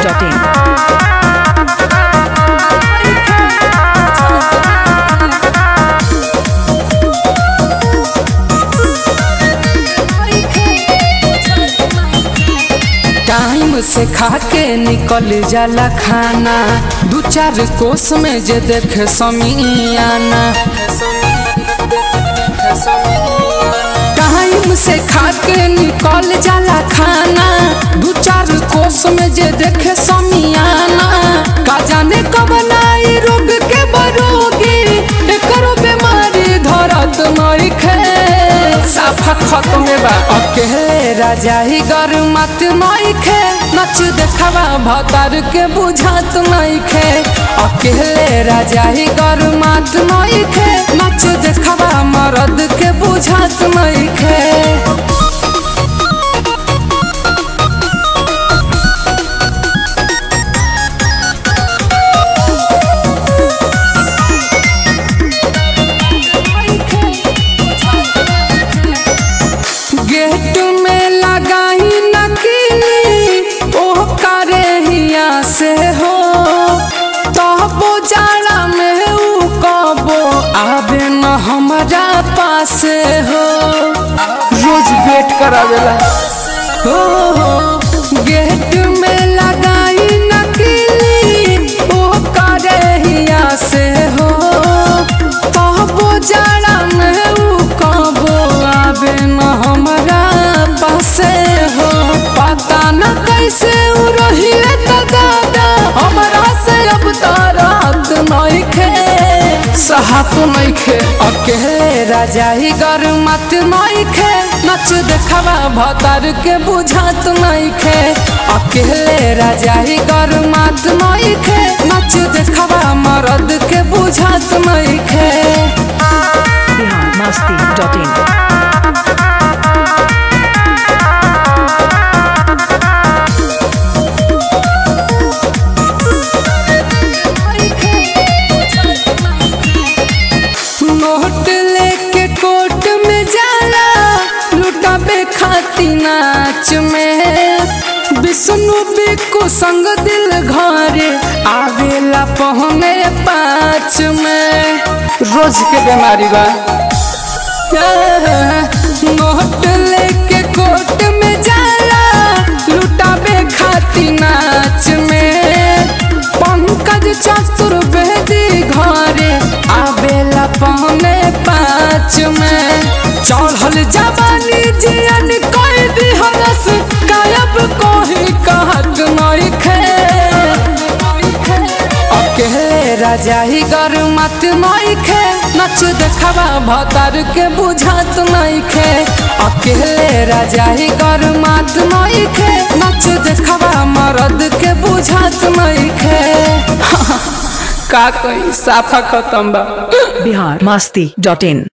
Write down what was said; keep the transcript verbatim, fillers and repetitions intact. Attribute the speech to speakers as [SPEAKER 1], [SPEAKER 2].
[SPEAKER 1] Dot in.
[SPEAKER 2] Time से खा के निकल जाला खाना, दू चार कोस में जे देखे समियाना। टाइम से खा के निकल जाला खाना, दू चार कोस में जे देखे समियाना। का जाने कब नाई रोग के बरोगी, एकरो बीमारी धरत नइखे। साफा खत्म बा अकेले राजा ही गर मत नइखे, नच देखावा भतार के बुझात नइखे। अकेले राजा ही गर मत नइखे, नच देखावा मर्द के बुझात नइखे। गेट में लगाई नकीली ओह करे हिया से हो, तबो जाड़ा में ऊ कबो आवे न हमारा पास हो। रोज वेट करावेला हो, हो। गेट में लगाई नकीली ओह करे हिया से हो, तबो जाड़ा में ऊ कबो आवे न हमारा पासे हो। पता न कैसे उ रहिले त दादा, हमरा से अब तारात नइखे, सहात नइखे। अकेले राजा ही गर मत नइखे, नच देखावा भतार के बुझात नइखे। अकेले राजा ही गर मत नइखे, नच देखावा मर्द के बुझात नइखे।
[SPEAKER 1] Bihar Masti dot in.
[SPEAKER 2] Note लेके कोर्ट में जाला, लुटाबे खाती नाच में। विष्णु बिकु संग दिल घरे आवेला पहने पाँच में। रोज के बीमारी बा। नोट लेके कोर्ट में जाला, लुटाबे खाती नाच में। पंकज चतुर्वेदी घरे आवेला पौने पाँच में। चढ़ल जवानी जियन कोई भी हरस, गायब कोई कहत नइखे। अकेले राजा ही गर मत नइखे, नच देखावा भतार के बुझात नइखे। अकेले राजा ही गर मत नइखे, नच देखावा मर्द के बुझात नइखे। का कोई साफा खत्म बा।
[SPEAKER 1] बिहार मस्ती डॉट इन।